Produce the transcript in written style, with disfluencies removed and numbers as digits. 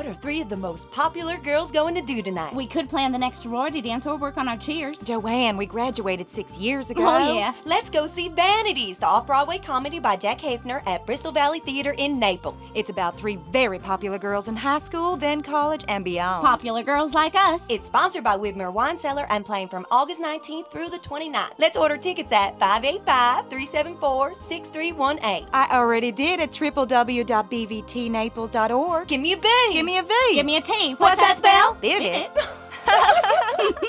What are 3 of the most popular girls going to do tonight? We could plan the next sorority dance or work on our cheers. Joanne, we graduated 6 years ago. Oh, yeah. Let's go see Vanities, the off-Broadway comedy by Jack Hafner at Bristol Valley Theater in Naples. It's about 3 very popular girls in high school, then college, and beyond. Popular girls like us. It's sponsored by Widmer Wine Cellar and playing from August 19th through the 29th. Let's order tickets at 585-374-6318. I already did at www.bvtnaples.org. Give me a B. Give me a V. Give me a T. What's that spell? Bid it.